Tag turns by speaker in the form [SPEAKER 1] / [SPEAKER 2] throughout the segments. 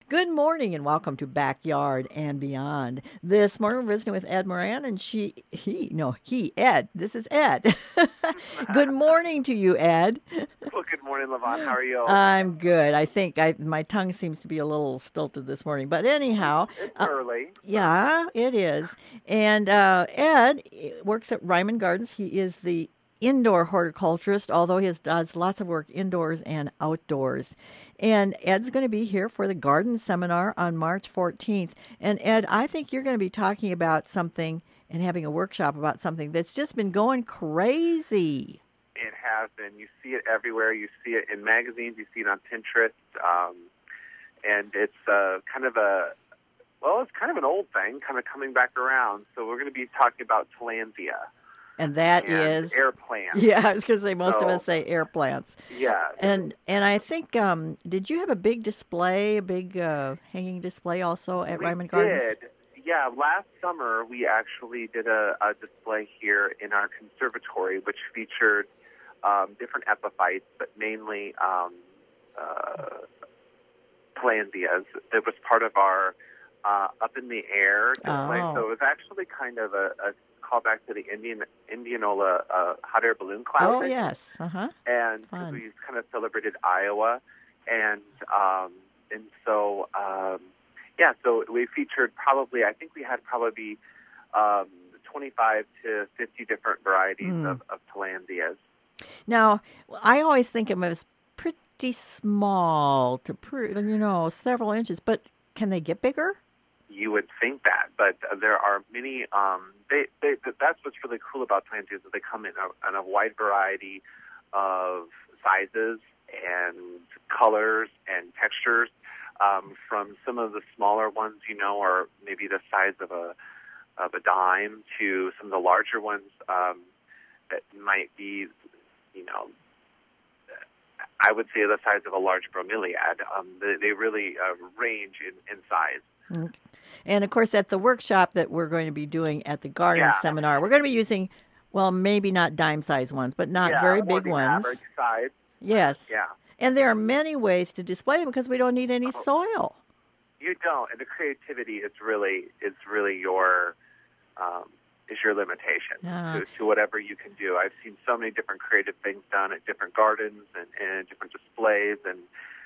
[SPEAKER 1] Good morning and welcome to Backyard and Beyond. This morning we're visiting with Ed Moran and Ed. This is Ed. Good morning to you, Ed.
[SPEAKER 2] Well, good morning, Levon. How are you?
[SPEAKER 1] I'm good. I think my tongue seems to be a little stilted this morning, but anyhow,
[SPEAKER 2] It's
[SPEAKER 1] uh,
[SPEAKER 2] early.
[SPEAKER 1] yeah, it is. And Ed works at Ryman Gardens. He is the indoor horticulturist, although he does lots of work indoors and outdoors. And Ed's going to be here for the garden seminar on March 14th. And Ed, I think you're going to be talking about something and having a workshop about something that's just been going crazy.
[SPEAKER 2] It has been. You see it everywhere. You see it in magazines. You see it on Pinterest. And it's it's kind of an old thing, kind of coming back around. So we're going to be talking about tillandsia.
[SPEAKER 1] And that
[SPEAKER 2] and
[SPEAKER 1] is
[SPEAKER 2] air plants.
[SPEAKER 1] Yeah, I was going to say most of us say air plants.
[SPEAKER 2] Yeah.
[SPEAKER 1] And I think did you have a big display, a big hanging display also at Ryman Gardens?
[SPEAKER 2] We did. Yeah, last summer we actually did a display here in our conservatory, which featured different epiphytes, but mainly tillandsias. It was part of our Up in the Air display.
[SPEAKER 1] Oh.
[SPEAKER 2] So it was actually kind of a callback to the Indianola hot air balloon classic.
[SPEAKER 1] Oh, yes. Uh-huh.
[SPEAKER 2] And
[SPEAKER 1] Fun.
[SPEAKER 2] we kind of celebrated Iowa. And so we featured I think we had probably 25 to 50 different varieties of tillandsias.
[SPEAKER 1] Now, I always think of them as pretty small several inches, but can they get bigger?
[SPEAKER 2] You would think that, but there are many. That's what's really cool about tillandsias, is they come in a wide variety of sizes and colors and textures. From some of the smaller ones, are maybe the size of a dime, to some of the larger ones that might be, I would say the size of a large bromeliad. They really range in size.
[SPEAKER 1] Okay. And, of course, at the workshop that we're going to be doing at the garden seminar, we're going to be using, well, maybe not dime-sized ones, but not very big ones.
[SPEAKER 2] Average size.
[SPEAKER 1] Yes.
[SPEAKER 2] Yeah.
[SPEAKER 1] And there are many ways to display them because we don't need any soil.
[SPEAKER 2] You don't, and the creativity is really your limitation to whatever you can do. I've seen so many different creative things done at different gardens and different displays, and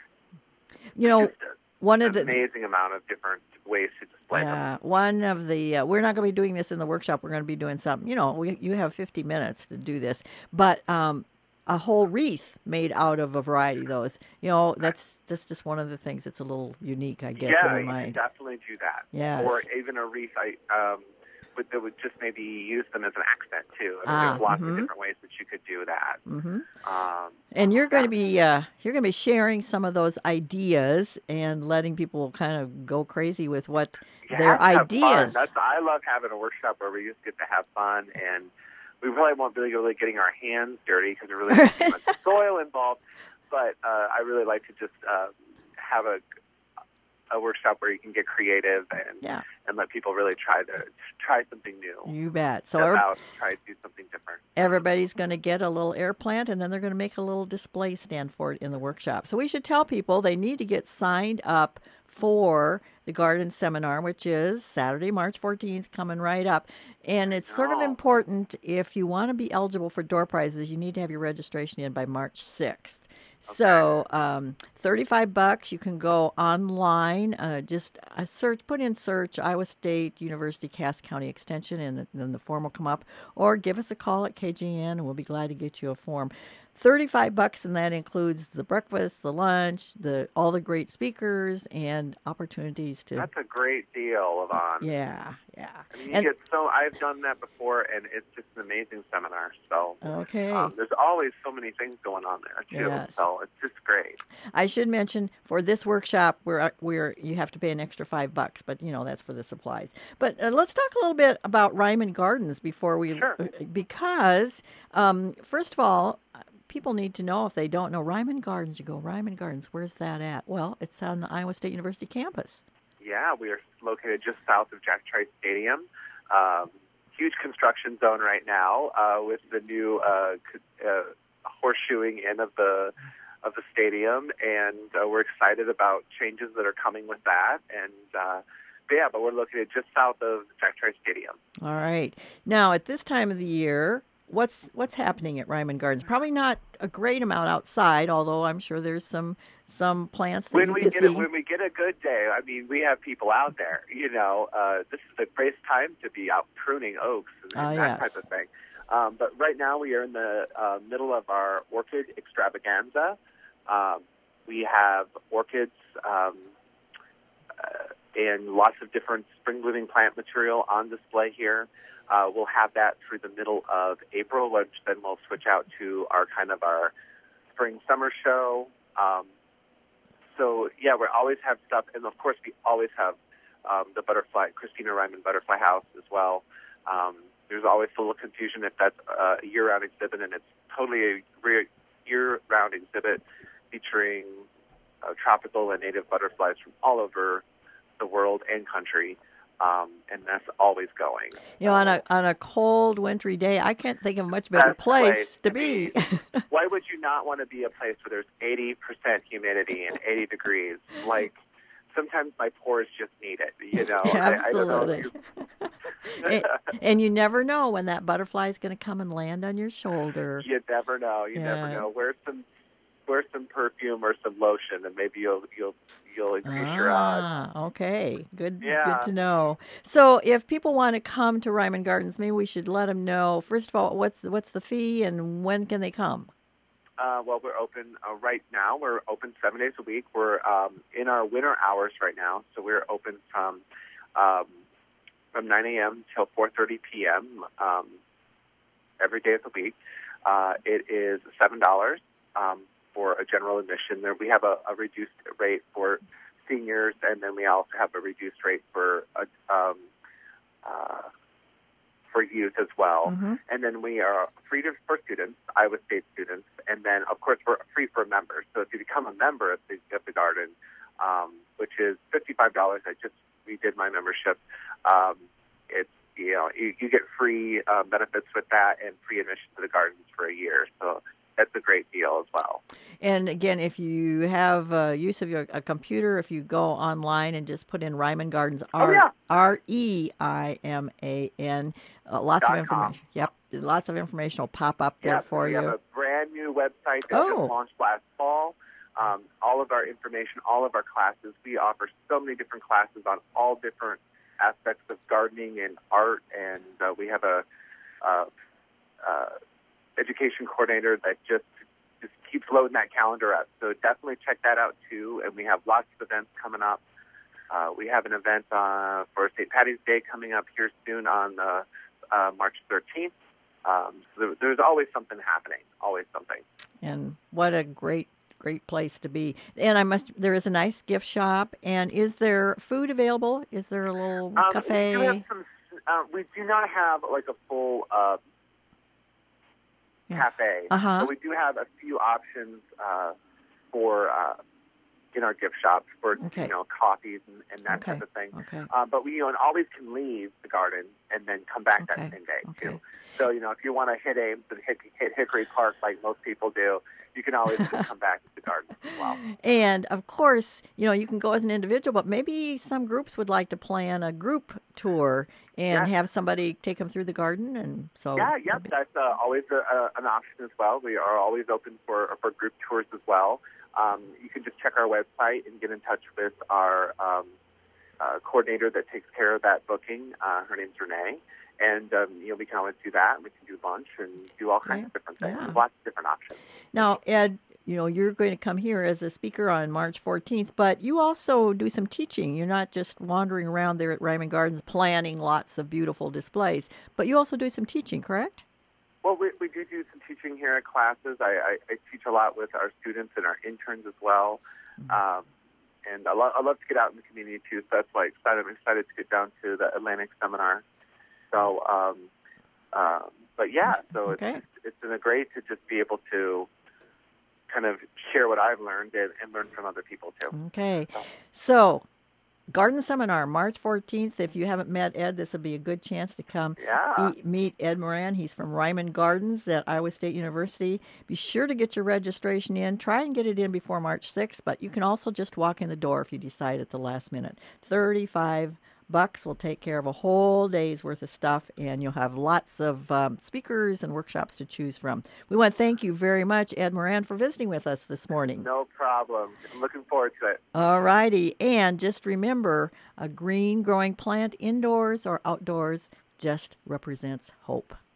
[SPEAKER 1] one of the
[SPEAKER 2] amazing amount of different ways to display them.
[SPEAKER 1] One of the we're not going to be doing this in the workshop. We're going to be doing something. You have 50 minutes to do this, but a whole wreath made out of a variety of those. That's just one of the things that's a little unique, I guess, in my mind.
[SPEAKER 2] Yeah, you can definitely do that.
[SPEAKER 1] Yes.
[SPEAKER 2] Or even a wreath. That would just maybe use them as an accent too. There's lots of different ways that you could do that.
[SPEAKER 1] Mm-hmm. And you're going to be sharing some of those ideas and letting people kind of go crazy with what their ideas.
[SPEAKER 2] I love having a workshop where we just get to have fun, and we probably won't be really getting our hands dirty because there really isn't too much soil involved. But I really like to just have a workshop where you can get creative and let people really try something new.
[SPEAKER 1] You bet. So
[SPEAKER 2] try to do something different.
[SPEAKER 1] Everybody's going to get a little air plant, and then they're going to make a little display stand for it in the workshop. So we should tell people they need to get signed up for the garden seminar, which is Saturday, March 14th, coming right up. And it's sort of important, if you want to be eligible for door prizes, you need to have your registration in by March 6th. Okay. So $35. You can go online, just put in search Iowa State University Cass County Extension, and then the form will come up. Or give us a call at KGN, and we'll be glad to get you a form. $35, and that includes the breakfast, the lunch, all the great speakers, and opportunities to.
[SPEAKER 2] That's a great deal, Levon.
[SPEAKER 1] Yeah.
[SPEAKER 2] I mean, I've done that before, and it's just an amazing seminar. So
[SPEAKER 1] okay,
[SPEAKER 2] there's always so many things going on there too.
[SPEAKER 1] Yes.
[SPEAKER 2] So it's just great.
[SPEAKER 1] I should mention for this workshop, where you have to pay an extra $5, but that's for the supplies. But let's talk a little bit about Ryman Gardens before we, because first of all, people need to know, if they don't know Ryman Gardens. You go, Ryman Gardens, where's that at? Well, it's on the Iowa State University campus.
[SPEAKER 2] Yeah, we are located just south of Jack Trice Stadium. Huge construction zone right now with the new horseshoeing in of the of the stadium, and we're excited about changes that are coming with that. And but we're located just south of Jack Trice Stadium.
[SPEAKER 1] All right. Now, at this time of the year, what's happening at Ryman Gardens? Probably not a great amount outside, although I'm sure there's some plants that you can see.
[SPEAKER 2] When we get a good day, I mean, we have people out there. This is the greatest time to be out pruning oaks and that type of thing. But right now we are in the middle of our orchid extravaganza. We have orchids and lots of different spring-blooming plant material on display here. We'll have that through the middle of April, which then we'll switch out to our spring-summer show. We always have stuff. And, of course, we always have the Christina Ryman Butterfly House as well. There's always a little confusion if that's a year-round exhibit, and it's totally a year-round exhibit featuring tropical and native butterflies from all over the world and country, and that's always going.
[SPEAKER 1] On a cold, wintry day, I can't think of a much better place to be.
[SPEAKER 2] Why would you not want to be a place where there's 80% humidity and 80 degrees? Like, sometimes my pores just need it,
[SPEAKER 1] Absolutely.
[SPEAKER 2] I don't know.
[SPEAKER 1] And you never know when that butterfly is going to come and land on your shoulder.
[SPEAKER 2] You never know. You never know. Wear some perfume or some lotion, and maybe you'll increase your odds.
[SPEAKER 1] Okay. Good to know. So if people want to come to Ryman Gardens, maybe we should let them know, first of all, what's the fee and when can they come?
[SPEAKER 2] We're open right now. We're open 7 days a week. We're in our winter hours right now, so we're open from 9 a.m. till 4:30 p.m. Every day of the week. It is $7 for a general admission. There we have a reduced rate for seniors, and then we also have a reduced rate for youth as well.
[SPEAKER 1] Mm-hmm.
[SPEAKER 2] And then we are free for students, Iowa State students, and then of course we're free for members. So if you become a member of the garden, which is $55, I just redid my membership. It's you get free benefits with that and free admission to the gardens for a year. So that's a great deal as well.
[SPEAKER 1] And again, if you have use of a computer, if you go online and just put in Ryman Gardens, REIMAN, lots of information. Yep, lots of information will pop up there for you.
[SPEAKER 2] We have a brand new website that just launched last fall. All of our information, all of our classes. We offer so many different classes on all different aspects of gardening and art, and we have a education coordinator that just keeps loading that calendar up. So definitely check that out too. And we have lots of events coming up. We have an event for St. Patty's Day coming up here soon on March 13th. So there's always something happening. Always something.
[SPEAKER 1] And what a great place to be. And there is a nice gift shop. And is there food available? Is there a little cafe?
[SPEAKER 2] We do not have like a full cafe.
[SPEAKER 1] Uh-huh.
[SPEAKER 2] But we do have a few options for in our gift shops for coffees and that type of thing.
[SPEAKER 1] Okay.
[SPEAKER 2] But we always can leave the garden and then come back that same day too. So if you want to hit Ames and hit Hickory Park like most people do, you can always just come back to the garden as well.
[SPEAKER 1] And of course, you can go as an individual, but maybe some groups would like to plan a group tour and have somebody take them through the garden. And so
[SPEAKER 2] that's always an option as well. We are always open for group tours as well. You can just check our website and get in touch with our coordinator that takes care of that booking. Her name's Renee. And, we can always do that. We can do lunch and do all kinds of different things. There's lots of different options.
[SPEAKER 1] Now, Ed, you're going to come here as a speaker on March 14th, but you also do some teaching. You're not just wandering around there at Ryman Gardens planning lots of beautiful displays, but you also do some teaching, correct?
[SPEAKER 2] Well, we do some teaching here at classes. I teach a lot with our students and our interns as well. Mm-hmm. And I love to get out in the community, too, so that's why I'm excited to get down to the Atlantic seminar. So, it's been great to just be able to kind of share what I've learned and learn from other people, too.
[SPEAKER 1] Okay. So Garden Seminar, March 14th. If you haven't met Ed, this would be a good chance to come
[SPEAKER 2] Yeah.
[SPEAKER 1] meet Ed Moran. He's from Ryman Gardens at Iowa State University. Be sure to get your registration in. Try and get it in before March 6th, but you can also just walk in the door if you decide at the last minute. $35 will take care of a whole day's worth of stuff, and you'll have lots of speakers and workshops to choose from. We want to thank you very much, Ed Moran, for visiting with us this morning.
[SPEAKER 2] No problem. I'm looking forward to it.
[SPEAKER 1] All righty. And just remember, a green growing plant indoors or outdoors just represents hope.